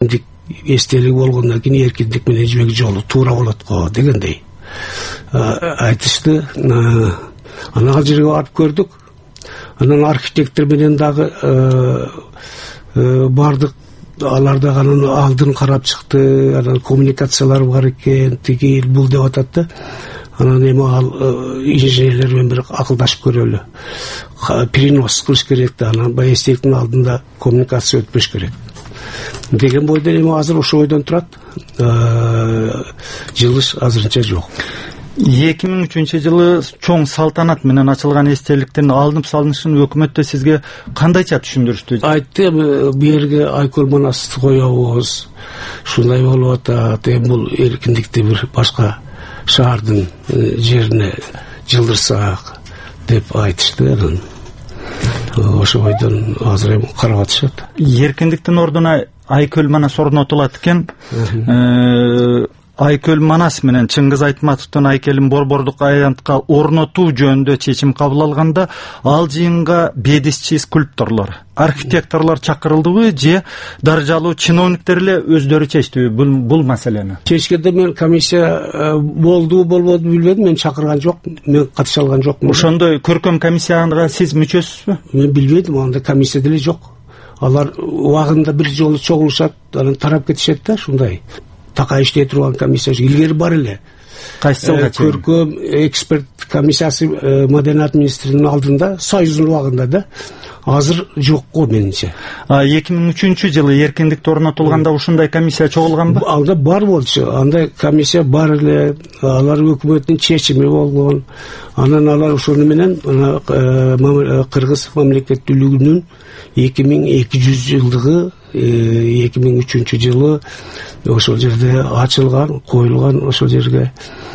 эркиндик эстелиги болгондон кийин эркиндик менен жибек жолу туура болот го дегендей айтышты. Анан ал жерге барып көрдүк. Анан архитектор менен дагы бардык. Алар дагы анын алдын карап чыкты. Анан коммуникациялар бар экен, тигил бул деп атат да. Анан эми ал инженерлер менен бир акылдашып көрөлү. Перенос кылыш керек да, анан баягы эстеликтин алдында коммуникация өтпөш керек деген бойдон эми азыр ошол ойдон турат. Жылыш азырынча жок. 2003-жылы чоң салтанат менен ачылган эстеликтердин алынып салынышын өкмөттө сизге кандайча түшүндүрүштү? Айтты, бу жерге Айкөл Манасты коебуз. Ушундай болуп атат. Эми бул эркиндикти бир башка шаардын жерине жылдырсак деп айтышты. Ошо бойдон азыр эми карап атышат. Эркиндиктин ордуна Айкөл Манас орнотулат экен. Айкөл Манас менен Чыңгыз Айтматовдун Айкелин борбордук аянтка орнотуу жөнүндө чечим кабыл алганда, ал жыйынга бедисчи скульпторлор, архитекторлор чакырылдыбы же даражалуу чиновниктер эле өздөрү чечтиби бул маселени? Чечкенде мен комиссия болду болбоду билбедим, мен чакырган жок, мен катыша алган жокмун. Ошондой көркөм комиссияга сиз мүчөсүзбү? Мен билбедим, анда комиссия деле жок. Алар убагында бир жолу чогулушат, анан тарап кетишет да, ушундай. Така иштей турган комиссия илгери бар эле. Кайсы жылга чейин? Көркөм эксперт комиссиясы Маданият министринин алдында, Союздун убагында да. Азыр жок го менимче. 2003-жылы эркиндикте орнотулганда ушундай комиссия чогулганбы? Анда бар болчу. Андай комиссия бар эле. Алар өкмөттүн чечими болгон. Анан алар ошону менен Кыргыз мамлекеттүүлүгүнүн 2200-жылдыгы 2003-жылы ошол жерде ачылган, коюлган ошол жерге.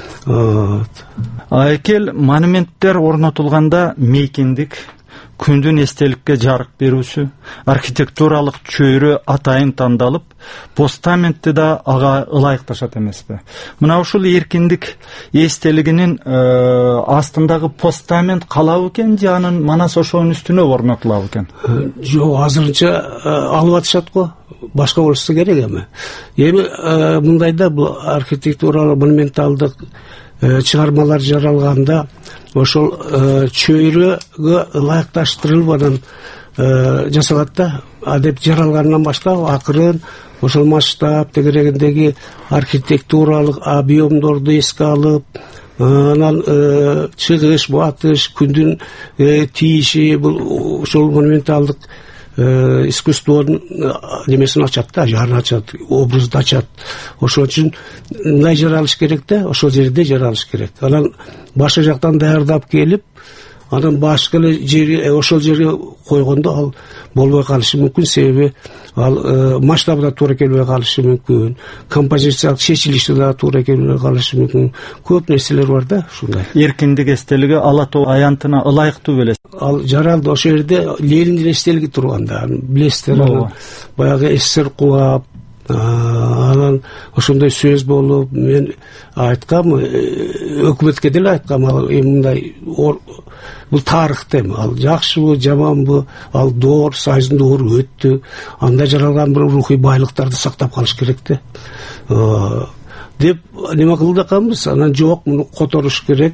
Айкел монументтер орнотулганда мейкиндик, күндүн эстеликке жарык берүүсү, архитектуралык чөйрө атайын тандалып, постаментти да ага ылайыкташат эмеспи? Мына ушул эркиндик эстелигинин астындагы постамент калабы экен же анын Манас ошонун үстүнө орнотулабы экен? Жок, азырынча алып атышат го. Башка болсо керек эми. Эми мындайда бул архитектуралык монументалдык чыгармалар жаралганда ошол чөйрөгө ылайыкташтырылбадан жасалат да. Адеп жаралгандан баштап акырын ошол масштаб тегерегиндеги архитектуралык объемдорду эске алып, анан чыгыш, батыш, күндүн тийиши бул ошол монументалдык искусствонун немесин ачат да, жарын ачат, образды ачат. Ошол үчүн мындай жаралыш керек да, ошол жерде жаралыш керек. Анан башка жактан даярдап келип, анан башка жерге ошол жерге койгондо ал болбой калышы мүмкүн, себеби ал масштабы да туура келбей калышы мүмкүн, композициялык чечилиши да туура келбей калышы мүмкүн. Көп нерселер бар да ушундай. Эркиндик эстелиги Ала тоо аянтына ылайыктуу белес. Ал жаралды, ошол жерде Лениндин эстелиги турганда, билесиздер, баягы СССР кулап, анан ошондой сөз болуп, мен айткам, өкмөткө деле айткам, ал мындай бул тарыхта эми, ал жакшыбы, жаманбы, ал доор, Союздун доору өттү, анда жаралган бир рухий байлыктарды сактап калыш керек да. Деп неме кылдыкабыз, анан жок, муну которуш керек.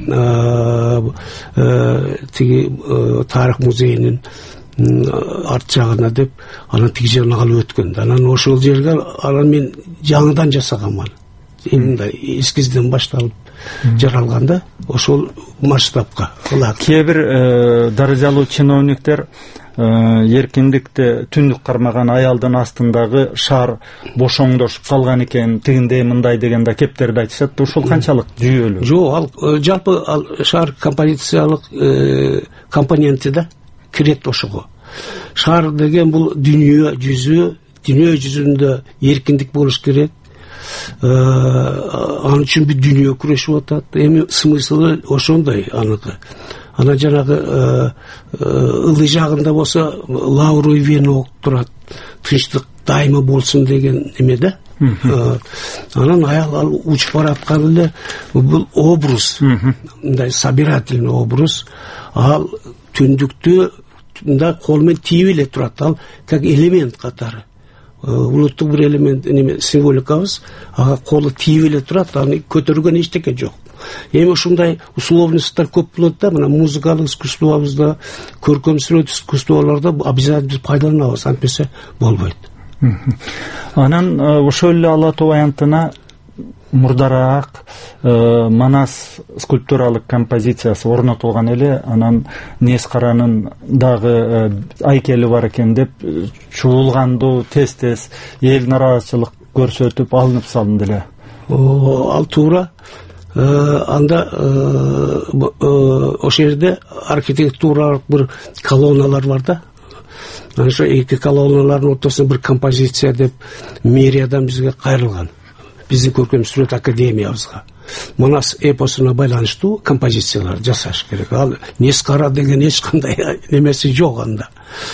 Тиги тарых музейинин арт жагына деп, анан тиги жагына алып өткөн. Анан ошол жерге анан мен жаңыдан жасаганмын. Мындай эскизден башталып жаралганда ошол масштабка. Кээ бир даражалуу чиновниктер эркиндикте түндүк кармаган аялдын астындагы шаар бошоңдошуп калган экен, тигиндей мындай деген да кептерди айтышат. Ушул канчалык жүйөлүү? Жок, ал жалпы ал шаар композициялык компоненти да кирет ошого. Шаар деген бул дүйнө жүзүндө эркиндик болуш керек. Анын үчүн бир дүйнө күрөшүп атат. Эми смыслы ошондой аныкы. Ана жанагы ылдый жагында болсо Лауру Вено турат. Тынчтык дайыма болсун деген эме да. Анан аял учуп бараткан эле бул образ, мындай собирательный образ. Ал түндүктү мындай кол менен тийип эле турат. Ал как элемент катары. улуттук бир элемент символикабыз ага колу тийип эле турат, аны көтөргөн эчтеке жок. Эми ушундай условностьтар көп болот да, мына музыкалык искусствобузда, көркөм сүрөт искусстволордо обязательно пайдаланабыз, антпесе болбойт. Анан ошол эле Ала Тоо аянтына мурдараак Манас скульптуралык композициясы орнотулган эле, анан Нескаранын дагы айкели бар экен деп чуулгандуу тез эл нааразычылык көрсөтүп алынып салынды эле. Ал туура. Анда ошол жерде архитектуралык бир колонналар бар да. Ошо эки колонналардын ортосунда бир композиция деп мэриядан бизге кайрылган. Биздин көркөм сүрөт академиябызга Манас эпосуна байланыштуу композициялар жасаш керек. Ал Нескара деген эч кандай немеси жок анда.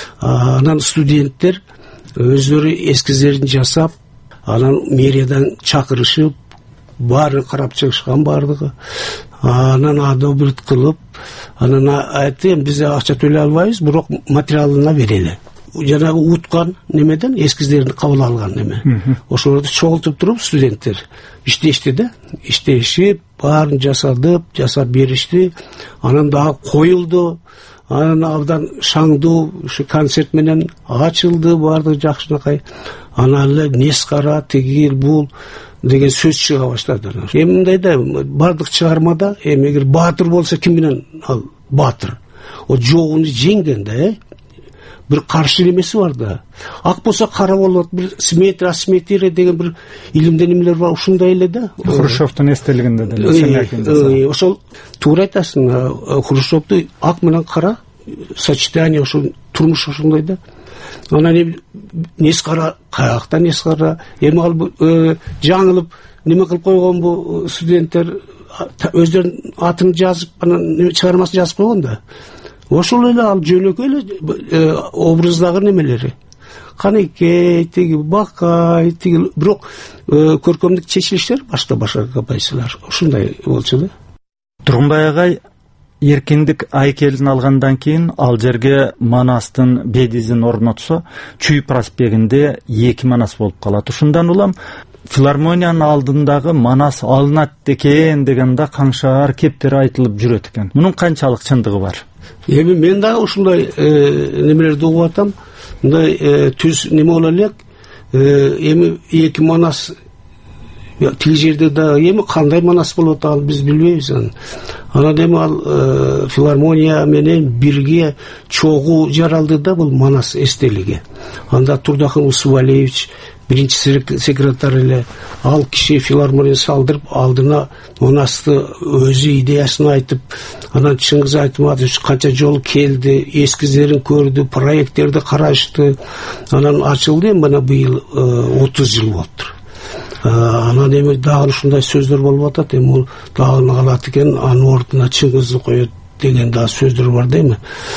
Анан студенттер өздөрү эскиздерин жасап, анан мэриядан чакырышып, баарын карап чыгышкан бардыгы. Анан одобрить кылып, анан айтты, биз акча төлөй албайбыз, бирок материалына берели. Жанагы уткан немеден эскиздерин кабыл алган неме. Ошолорду чогултуп туруп студенттер иштешти да, иштешип, баарын жасап беришти. Анан дагы коюлду. Анан абдан шаңдуу ушу концерт менен ачылды, баардыгы жакшынакай. Анан эле Нескара тигил бул деген сөз чыга баштады. Эми мындай да бардык чыгармада, эми эгер баатыр болсо ким менен ал баатыр? О жогуну жеңген да, бир каршы немеси бар да. Ак болсо кара болот, бир симметрия, асимметрия деген бир илимден эмелер бар, ушундай эле да. Хрущевдун эстелигинде деле. Ошол туура айтасың, Хрущевду ак менен кара сочетание, ошол турмуш ошондой да. Анан Нескара каяктан Нескара, эми ал жаңылып неме кылып койгон бу студенттер өздөрүнүн атын жазып, анан чыгармасын жазып койгон да. Ошол эле ал жөнөкөй эле образдагы немелери. Канекей, тиги Бакай, тиги бирок көркөмдүк чечилиштер башка композициялар ушундай болчу да. Тургунбай агай эркиндик айкелин алгандан кийин ал жерге Манастын бедизин орнотсо, Чүй проспегинде 2 Манас болуп калат. Ушундан улам филармониянын алдындагы Манас алынат экен дегенде каңшаар кептери айтылып жүрөт экен. Мунун канчалык чындыгы бар? Эми мен дагы ушундай немелерди угуп атам. Мындай түз неме боло элек. Эми 2 Манас тиги жерде да эми кандай Манас болот, ал биз билбейбиз. Анан эми ал филармония менен бирге чогуу жаралды да бул Манас эстелиги. Анда Турдакын Усубалиевич биринчи секретарь эле, ал киши филармония салдырып, алдына Манасты өзү идеясын айтып, анан Чыңгыз Айтматович канча жолу келди, эскиздерин көрдү, проекттерди карашты. Анан ачылды, мына быйыл 30 жыл болуптур. Анан эми дагы ушундай сөздөр болуп атат, эми дагы калат экен, анын ордуна Чыңгызды коет деген дагы сөздөр бар дейми.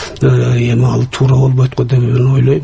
Эми ал туура болбойт го деп мен ойлойм.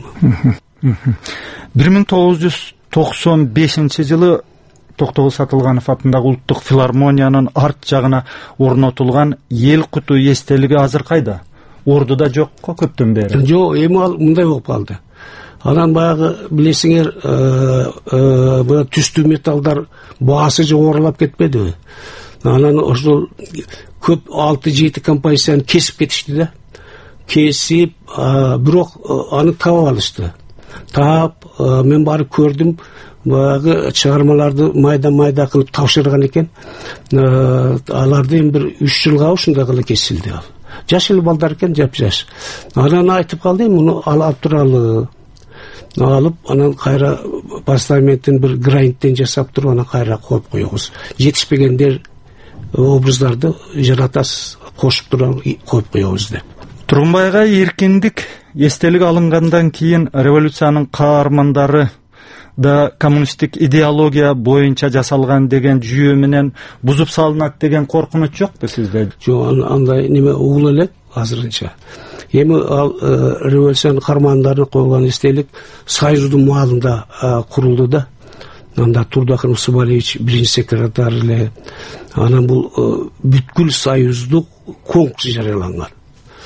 1995 Токтогул Сатылганов атындагы Улуттук филармониянын арт жагына орнотулган эл куту эстелиги азыр кайда? Ордуда жокко көптөн бери? Жок, эми ал мындай болуп калды. Анан баягы билесиңер, мына түстүү металлдар баасы жогорулап кетпедиби? Анан ошол көп 6-7 композицияны кесип кетишти да. Кесип, бирок аны таап алышты. Таап, мен барып көрдүм, баягы чыгармаларды майда кылып тапшырган экен. Аларды бир 3 жылга ушундай кылып кесилди. Жаш эле балдар экен, жап-жаш. Анан айтып калды, муну алып туралы. Алып, анан кайра постаменттен бир гранттен жасап туруп, анан кайра коюп коебуз. Жетишпегендер образдарды жаратасыз, кошуп туруп коюп коебуз деп. Тургунбайга эркиндик эстелик алынгандан кийин революциянын каармандары да коммунисттик идеология боюнча жасалган деген жүйө менен бузуп салынат деген коркунуч жокпу сизде? Жок, андай неме угула элек азырынча. Эми ал революциянын каармандарын койгон эстелик Союздун маалында курулду да. Анда Турдакын Усубалиевич биринчи секретарь эле. Анан бул бүткүл союздук конкурс жарыяланган.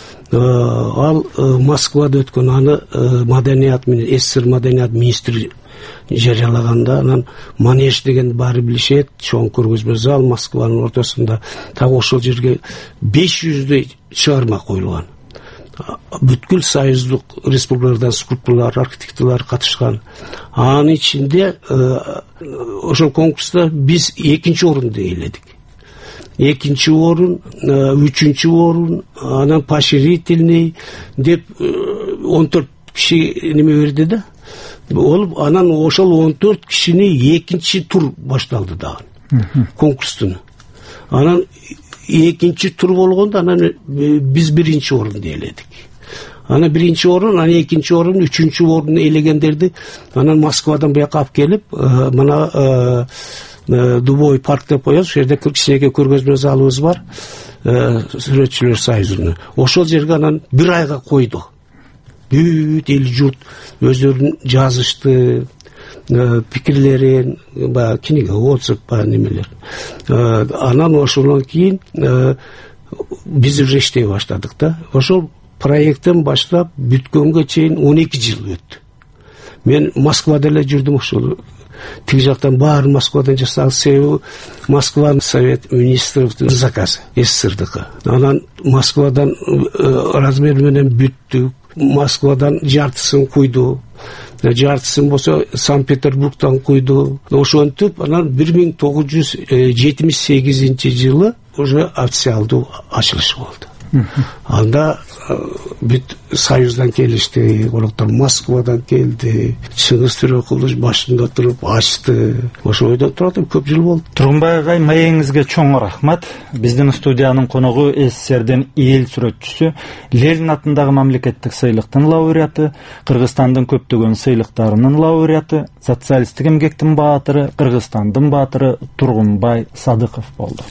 Ал Москвада өткөн, аны маданият менен СССР маданият министри жарыялаганда анан манеж деген баары билишет, чоң көргөзмө зал Москванын ортосунда. Так ошол жерге 500дей чыгарма коюлган. Бүткүл союздук республикалардан скульпторлор, архитекторлор катышкан. Анын ичинде ошол конкурста биз 2-нчи орунду ээледик. 2-нчи орун, 3-нчү орун, анан поощрительный деп 14 киши неме берди да. Анан ошол 14 кишини 2-нчи тур башталды дагы. Конкурстун. Анан 2-нчи тур болгондо анан биз 1-нчи орунду ээледик. Анан 1-нчи орун, анан 2-нчи орун, 3-нчү орунду ээлегендерди анан Москвадан буяка алып келип, мына Дубовый парк деп коебуз. Ошол жерде кичинекей көргөзмө залыбыз бар. Сүрөтчүлөр союзунун. Ошол жерге анан 1 айга койду. Бүт эл журт өздөрүн жазышты, пикирлерин, книга отзыв немелер. Анан ошондон кийин биз уже иштей баштадык да. Ошол проекттен баштап бүткөнгө чейин 12 жыл өттү. Мен Москвада эле жүрдүм ошол. Тиги жактан баарын Москвадан жасагыз, себеби Москванын совет министрликтин заказы СССРдыкы. Анан Москвадан размер менен бүттүк. Москвадан жартысын куйду. Жартысын болсо Санкт-Петербургдан куйду. Ошентип анан 1978-жылы уже официалдуу ачылышы болду. Анда бүт союздан келишти, колоктор Москвадан келди. Чыңгыз Төрөкулович башында туруп ачты. Ошо ойдо турат көп жыл болду. Тургунбай агай, маегиңизге чоң рахмат. Биздин студиянын коногу СССРдин эл сүрөтчүсү, Ленин атындагы мамлекеттик сыйлыктын лауреаты, Кыргызстандын көптөгөн сыйлыктарынын лауреаты, социалисттик эмгектин баатыры, Кыргызстандын баатыры Тургунбай Садыков болду.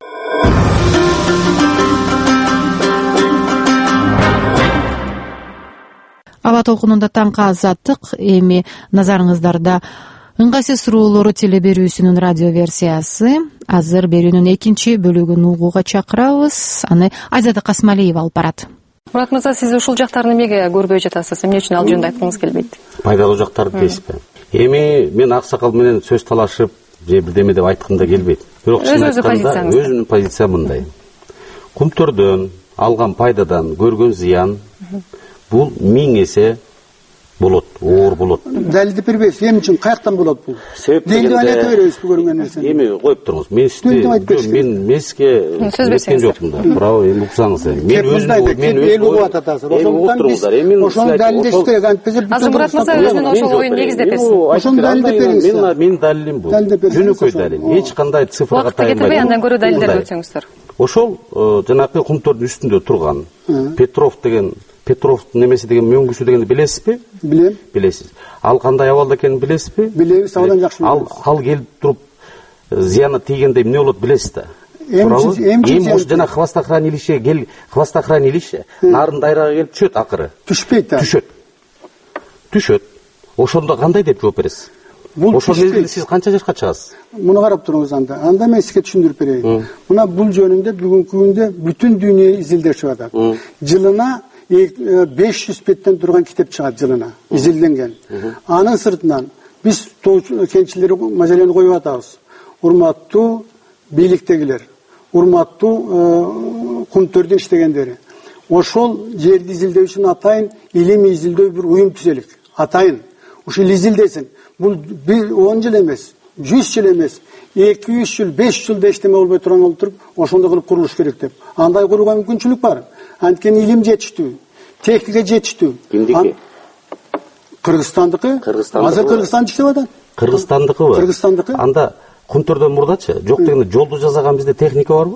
Аба толкунунда таңкы азаттык. Эми назарыңыздарда ыңгайсыз суроолору теле берүүсүнүн радио версиясы. Азыр берүүнүн 2-нчи бөлүгүн угууга чакырабыз. Аны Айзада Касмалиева алып барат. Мурат мырза, сиз ушул жактарды эмнеге көрбөй жатасыз? Эмне үчүн ал жөнүндө айткыңыз келбейт? Пайдалуу жактарды дейсизби? Эми мен аксакал менен сөз талашып, же бирдеме деп айткым да келбейт. Бирок өзүнүн позициям мындай. Кумтөрдөн алган пайдадан көргөн зыян бул 1000 эсе болот, оор болот. Далилди бербейсиз, эмне үчүн, каяктан болот бул? Дегенде айта беребиз бу көргөн нерсени. Эми коюп туруңуз. Мен меске сөз жокмун да. Бирок эми уксаңыз. Мен эл угуп атасыз. Ошондон биз ошону далилдеш керек. Азыр Мурат мырза өзүнүн ошол оюн негиздеп берсин. Ошону далилдеп бериңиз. Менин далилим бул. Жөнөкөй далил. Эч кандай цифрага тайынбай. Кетирбей андан көрө далилдерди өтсөңүздөр. Ошол жанакы кумтордун үстүндө турган Петровдун немеси деген мөңгүсү дегенди билесизби? Билем. Билесиз. Ал кандай абалда экенин билесизби? Билебиз, абдан жакшы билебиз. Ал келип туруп зыяны тийгенде эмне болот билесиз да? Эми ушу жана хвостохранилище нарын дайрага келип түшөт акыры. Түшпөйт да. Түшөт. Ошондо кандай деп жооп бересиз? Ошол мезгилде сиз канча жашка чыгасыз? Муну карап туруңуз анда. Анда мен сизге түшүндүрүп берейин. Мына бул жөнүндө бүгүнкү күндө бүтүн дүйнө изилдешип атат. Жылына 500 беттен турган китеп чыгат жылына, изилденген. Анын сыртынан биз кенчилер мажаланы коюп атабыз. Урматтуу бийликтегилер, урматтуу кумтөрдө иштегендери. Ошол жерди изилдөө үчүн атайын илим изилдөө бир уюм түзөлүк. Атайын. Ушул изилдесин. Бул 10 жыл эмес, 100 жыл эмес, 2-3 жыл, 5 жылда иштеме болбой турган болуп туруп, ошондой кылып курулуш керек деп. Андай курууга мүмкүнчүлүк бар. Анткени илим жетиштүү, техника жетиштүү. Кимдики? Кыргызстандыкы. Азыр Кыргызстан иштеп атат. Кыргызстандыкыбы? Кыргызстандыкы. Анда кумтөрдөн мурдачы, жок дегенде жолду жасаган бизде техника барбы?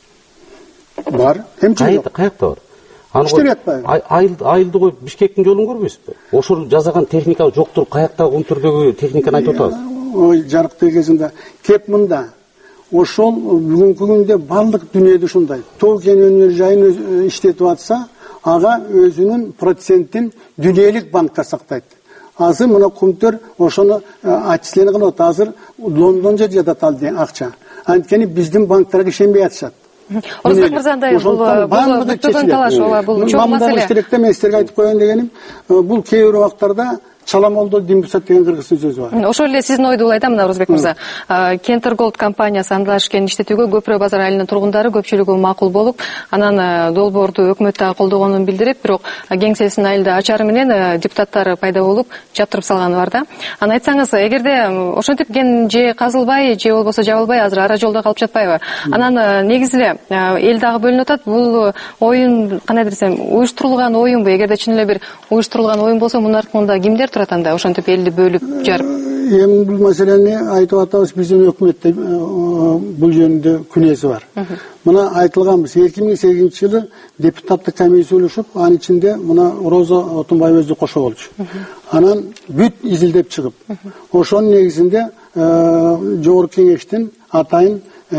Бар. Каякта бар? Иштеп атпайбы? Айылды коюп Бишкектин жолун көрбөйсүзбү? Ошол жасаган техника жок туруп каякта кумтөрдөгү техниканы айтып атабыз. Ой, жарыктуу кезинде кеп мында. Ошол бүгүнкү күндө барлык дүйнөдө ушундай. Тоо кен өнөр жайын иштетип атса, ага өзүнүн процентин дүйнөлүк банкка сактайт. Азыр мына кумтөр ошону отчисление кылып атат. Азыр Лондон жерде жатат ал акча. Анткени биздин банктарга ишенбей атышат. Орозбек мырзандай бул бүттөгөн талаш, бул чоң маселе. Мен силерге айтып коеюн дегеним, бул кээ бир убактарда чаламолдо димбусат деген кыргыздын сөзү бар. Ошол эле сиздин ойду улайт да, мына Орозбек мырза. Кентер Голд компаниясы андашкен иштетүүгө Көпүрө базар айылынын тургундары көпчүлүгү макул болуп, анан долбоорду өкмөт дагы колдогонун билдирип, бирок кеңсесин айылда ачары менен депутаттар пайда болуп, жаптырып салганы бар да. Аны айтсаңыз, эгерде ошентип ген же казылбай, же болбосо жабылбай, азыр ара жолдо калып жатпайбы? Анан негизи эле эл дагы бөлүнүп атат. Бул оюн кандай десем, уюштурулган оюнбу? Эгерде чын эле бир уюштурулган оюн болсо, мунун артында кимдер турат анда? Ошентип элди бөлүп жарып. Эми бул маселени айтып атабыз, биздин өкмөттө бул жөнүндө күнөөсү бар. Мына айтылганбыз, 2008-жылы депутаттык комиссия улушуп, анын ичинде мына Роза Отунбаева өзү кошо болчу. Анан бүт изилдеп чыгып, ошонун негизинде жогорку кеңештин атайын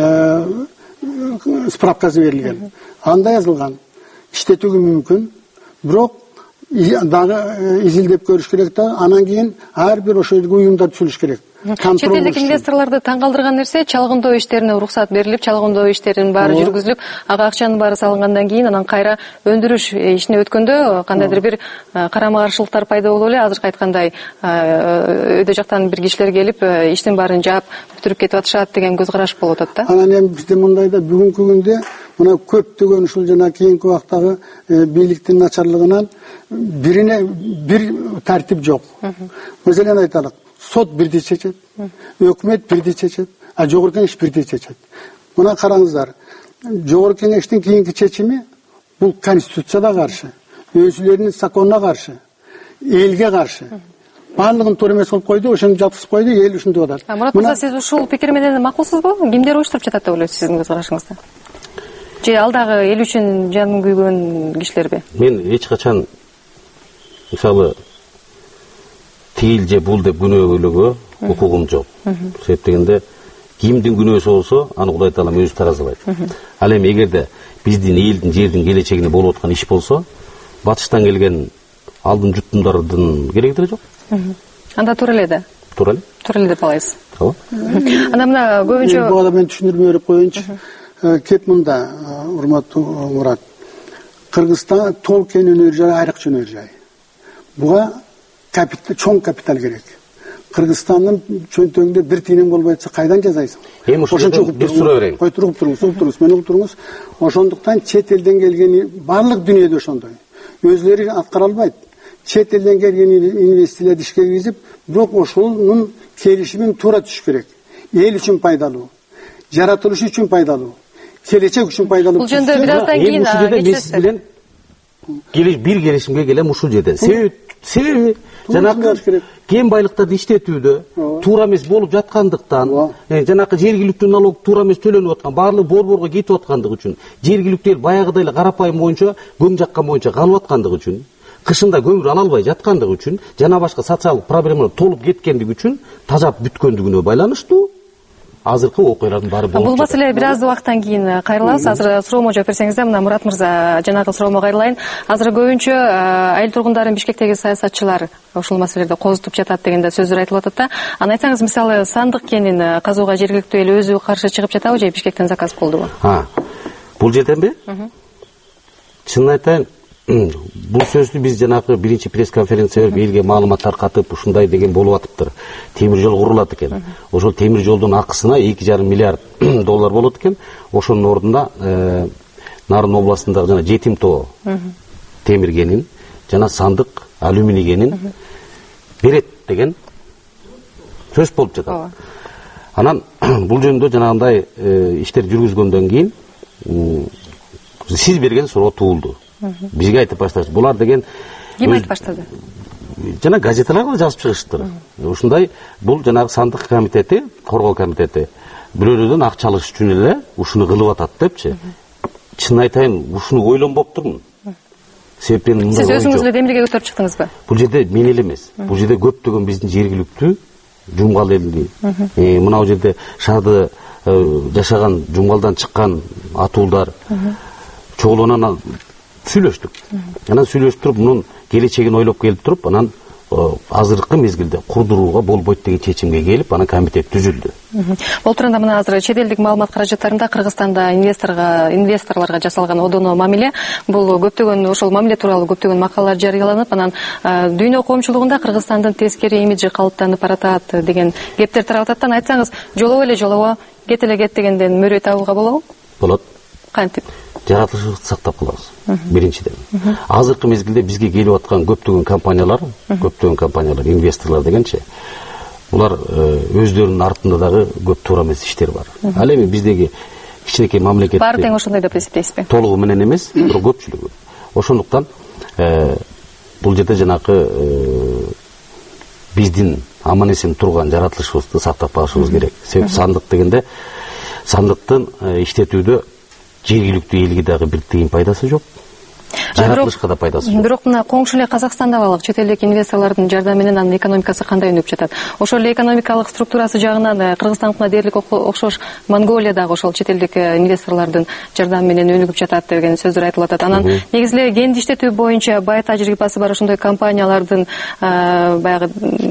справкасы берилген. Анда жазылган, иштетүүгө мүмкүн, бирок дагы изилдеп көрүш керек да, анан кийин ар бир ошол уюмдар түзүлүш керек. Чет элдик инвесторлорду таң калтырган нерсе, чалгындоо иштерине уруксат берилип, чалгындоо иштеринин баары жүргүзүлүп, ага акчанын баары салынгандан кийин анан кайра өндүрүш ишине өткөндө кандайдыр бир карама каршылыктар пайда болуп эле, азыркы айткандай өйдө жактан бир кишилер келип, иштин баарын жаап бүтүрүп кетип атышат деген көз караш болуп атат да. Анан эми бизде мындай да, бүгүнкү күндө мына көптөгөн ушул жана кийинки убактагы бийликтин начарлыгынан бирине бир тартип жок. Мисалын айталык, сот бирдей чечет, өкмөт бирдей чечет, а жогорку кеңеш бирдей чечет. Мына караңыздар, жогорку кеңештин кийинки чечими бул конституцияга каршы, өзүлөрүнүн законуна каршы, элге каршы. Барлыгын туура эмес кылып койду, ошону жаткызып койду, эл ушинтип атат. Мурат мырза, сиз ушул пикир менен макулсузбу? Кимдер уюштуруп жатат деп ойлойсуз сиздин көз карашыңызда? Же алдагы эл үчүн жанын күйгөн кишилерби? Мен эч качан мисалы тиил же бул деп күнөөлөөгө укугум жок. Себеп дегенде кимдин күнөөсү болсо, аны Кудай Таалам өзү таразалайт. Ал эми эгерде биздин элдин, жердин келечегине болуп аткан иш болсо, батыштан келген алдын жуттумдардын кереги деле жок. Анда туура эле да. Туура эле. Туура эле деп алайсыз. Ооба. Анда мына көбүнчө буга мен түшүндүрмө берип коеюнчу. Кеп мында, урматтуу Мурат. Кыргызстан тоо кен өнөр жай, айрыкча өнөр жай. Буга чоң капитал керек. Кыргызстандын чөнтөгүндө бир тиынең болбой атса кайдан жасайсың? Эми ошончо бир суроо берейин. Кой туруп туруңуз, мени уктуруңуз. Ошондуктан чет элден келген барлык дүйнөдө ошондой. Өзлөрү аткара албайт. Чет элден келген инвестицияларды ишке киргизип, бирок ошонун келишимин туура түшүш керек. Эл үчүн пайдалуу, жаратылыш үчүн пайдалуу, келечек үчүн пайдалуу. Бул жөнүндө бир аздан кийин бир келишимге келем ушул жерде. Себеби жанакы кен байлыктарды иштетүүдө туура эмес болуп жаткандыктан, жанакы жергиликтүү налог туура эмес төлөнүп аткан, баардыгы борборго кетип аткандыгы үчүн, жергиликтүү эл баягыдай эле карапайым боюнча көң жаккан боюнча калып аткандыгы үчүн, кышында көмүр ала албай жаткандыгы үчүн, жана башка социалдык проблемалар толуп кеткендиги үчүн тажап бүткөндүгүнө байланыштуу азыркы окуялардын баары болуп жатат. Бул маселе бир аз убакыттан кийин кайрылабыз. Азыр суроомо жооп берсеңиз да, мына Мурат мырза, жанагы суроому кайрылайын. Азыр көбүнчө айыл тургундарын Бишкектеги саясатчылар ушул маселелерди козутуп жатат деген да сөздөр айтылып атат да. Аны айтсаңыз, мисалы сандык кенин казууга жергиликтүү эл өзү каршы чыгып жатабы же Бишкектен заказ болдубу? Бул жерденби? Чынын айтайын, бул сөздү биз жанагы биринчи пресс-конференция берип элге маалымат таркатып, ушундай деген болуп атыптыр. Темир жол курулат экен. Ошол темир жолдун акысына 2,5 миллиард доллар болот экен. Ошонун ордуна Нарын областындагы жана Жетим тоо темир кенин жана Сандык алюминий кенин берет деген сөз болуп жатат. Анан бул жөнүндө жанагындай иштер жүргүзгөндөн кийин сиз берген суроо туулду. Бизге айтып башташты. Булар деген ким айтып баштады? Жана газеталарга жазып чыгыштыр. Ушундай бул жанагы сандык комитети, коргоо комитети бирөөлөрдөн акча алыш үчүн эле ушуну кылып атат депчи. Чын айтайын, ушуну ойлонбоп турмун. Себептен мындай. Сиз өзүңүз эле демилге көтөрүп чыктыңызбы? Бул жерде мен эле эмес. Бул жерде көптөгөн биздин жергиликтүү жумгал элди. Мына бул жерде шаарды жашаган жумгалдан чыккан атуулдар чогулуп анан сүйлөштүк. Анан сүйлөшүп туруп, мунун келечегин ойлоп келип туруп, анан азыркы мезгилде курдурууга болбойт деген чечимге келип, анан комитет түзүлдү. Олтуранда мына азыр чет элдик маалымат каражаттарында Кыргызстанда инвесторлорго жасалган одоно мамиле, бул көптөгөн ошол мамиле тууралуу көптөгөн макалалар жарыяланып, анан дүйнө коомчулугунда Кыргызстандын тескери имиджи калыптанып баратат деген кептер тарап атат. Айтсаңыз, жолобо кет дегенден мөрөй табууга болобу? Болот. Кантип? Жаратылышыбызды сактап калабыз. Биринчиден. Азыркы мезгилде бизге келип аткан көптөгөн компаниялар, инвесторлор дегенче, булар өздөрүнүн артында дагы көп туура эмес иштер бар. Ал эми биздеги кичинекей мамлекет баары тең ошондой деп эсептейсизби? Толугу менен эмес, бирок көпчүлүгү. Ошондуктан бул жерде жанакы биздин аман эсен турган жаратылышыбызды сактап калышыбыз керек. Себеби сандык дегенде, сандыктын иштетүүдө жергиликтүү элге дагы бир тыйын пайдасы жок. Жаратылышка да пайдасы жок. Бирок мына коңшу эле Казакстанда балык чет элдик инвесторлордун жардамы менен анын экономикасы кандай өнүп жатат? Ошол эле экономикалык структурасы жагынан Кыргызстандыкына дээрлик окшош Монголия дагы ошол чет элдик инвесторлордун жардамы менен өнүгүп жатат деген сөздөр айтылып атат. Анан негизи эле кенди иштетүү боюнча бай тажрыйбасы бар ошондой компаниялардын баягы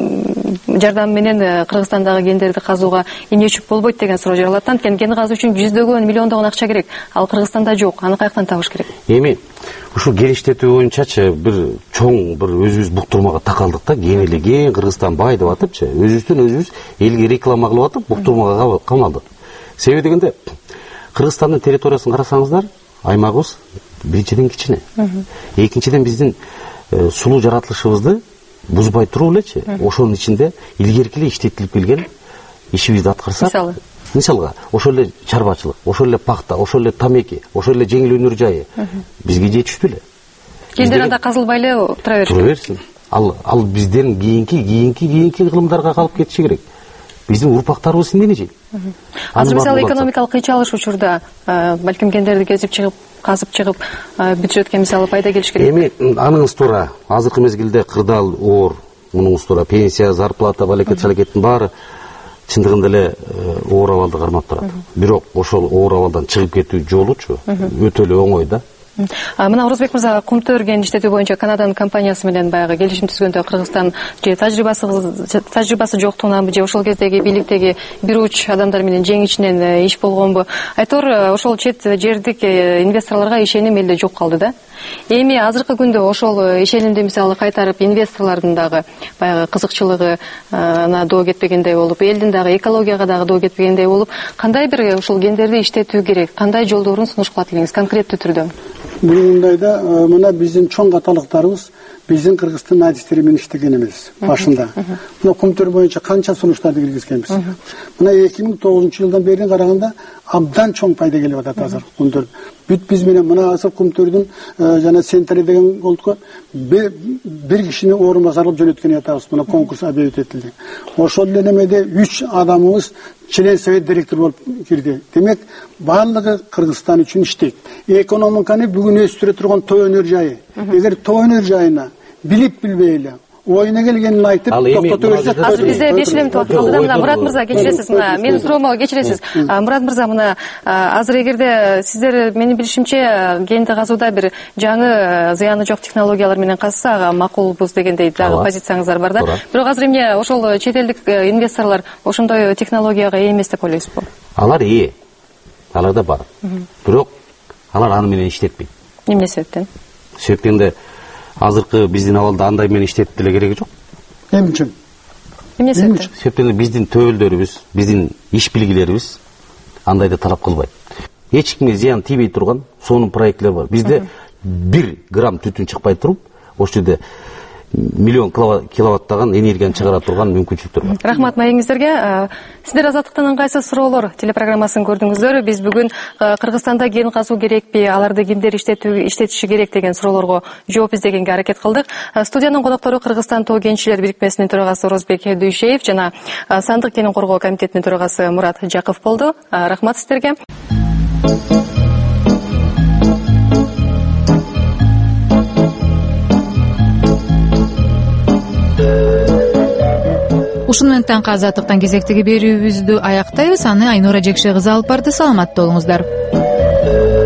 жардамы менен Кыргызстандагы кендерди казууга эмнечүк болбойт деген суроо жаралат. Анткени кен казуу үчүн жүздөгөн, миллиондогон акча керек. Ал Кыргызстанда жок. Аны каяктан табыш керек? Эми ушул кен иштетүү боюнчачы бир чоң бир өзүбүз буктурмага такалдык да, кенели кен Кыргызстан бай деп атыпчы, өзүбүздөн өзүбүз элге реклама кылып атып буктурмага камалдык. Себеби дегенде Кыргызстандын территориясын карасаңыздар, аймагыбыз биринчиден кичине. Экинчиден биздин сулуу жаратылышыбызды бузбай туруп элечи, ошонун ичинде илгерки эле иштетилип келген ишибизди аткарсак, мисалга ошол эле чарбачылык, ошол эле пахта, ошол эле тамеки, ошол эле жеңил өнөр жайы бизге жетиштүү эле. Кендер анда казылбай эле тура берсин. Ал бизден кийинки кылымдарга калып кетиши керек. Биздин урпактарыбыз эмнени жейт? Азыр мисалы экономикалык кыйчалыш учурда балким кендерди кезип чыгып, казып чыгып бюджетке мисалы пайда келиш керек. Эми аныңыз туура. Азыркы мезгилде кырдаал оор, мунуңуз туура. Пенсия, зарплата, балекет-шалекеттин баары чындыгында эле оор абалда кармап турат. Бирок ошол оор абалдан чыгып кетүү жолучу өтө эле оңой да. Мына Орозбек мырза, Кумтөр кен иштетүү боюнча Канаданын компаниясы менен баягы келишим түзгөндө Кыргызстан же тажрыйбасы жоктугунанбы, же ошол кездеги бийликтеги бир уч адамдар менен жең ичинен иш болгонбу? Айтор ошол чет жердик инвесторлорго ишеним элде жок калды да. Эми азыркы күндө ошол ишенимди мисалы кайтарып инвесторлордун дагы баягы кызыкчылыгына доо кетпегендей болуп, элдин дагы экологияга дагы доо кетпегендей болуп, кандай бир ушул кендерди иштетүү керек? Кандай жолдорун сунуш кылат элеңиз конкреттүү түрдө? Мындайда мына биздин чоң каталыктарыбыз биздин Кыргызстан адистери менен иштеген эмес башында. Мына Кумтөр боюнча канча сунуштарды киргизгенбиз. Мына 2009-жылдан бери караганда абдан чоң пайда келип атат азыр Кумтөр. Бүт биз менен мына азыр Кумтөрдүн жана Сентари деген голдко бир кишини орун басар кылып жөнөткөн атабыз. Мына конкурс объявить этилди. Ошол эле немеде 3 адамыбыз член совет директор болуп кирди. Демек, баардыгы Кыргызстан үчүн иштейт. Экономиканы бүгүн өстүрө турган тоо өнөр жайы. Эгер тоо өнөр жайына билип билбей эле оюна келгенин айтып токтото берсек, азыр бизде 5 минут убакыт калды да. Мына Мурат мырза кечиресиз, мына менин суроомо кечиресиз. Мурат мырза, мына азыр эгерде сиздер менин билишимче кенди казууда бир жаңы зыяны жок технологиялар менен казса, ага макулбуз дегендей дагы позициябыздар бар да. Бирок азыр эмне ошол чет элдик инвесторлор ошондой технологияга ээ эмес деп ойлойсузбу? Алар ээ. Аларда бар. Бирок алар аны менен иштетпейт. Эмне себептен? Себептен азыркы биздин абалда андай менен иштетип деле кереги жок. Эмне үчүн? Эмне себептен? Себептен биздин төбөлдөрүбүз, биздин иш билгилерибиз андайды талап кылбайт. Эч кимге зыян тийбей турган сонун проектлер бар. Бизде 1 грамм түтүн чыкпай туруп, ошол жерде миллион киловаттаган энергияны чыгара турган мүмкүнчүлүктөр бар. Рахмат маегиңиздерге. Сиздер Азаттыктан ыңгайсыз суроолор телепрограммасын көрдүңүздөр. Биз бүгүн Кыргызстанда кен казуу керекпи, аларды кимдер иштетиши керек деген суроолорго жооп издегенге аракет кылдык. Студиянын коноктору Кыргызстан тоо кенчилер бирикмесинин төрагасы Орозбек Дүйшеев жана Сандык кенин коргоо комитетинин төрагасы Мурат Жаков болду. Рахмат сиздерге. Ушуну менен таңкы Азаттыктан кезектеги берүүбүздү аяктайбыз. Аны Айнура Жекше кызы алып барды. Саламатта болуңуздар.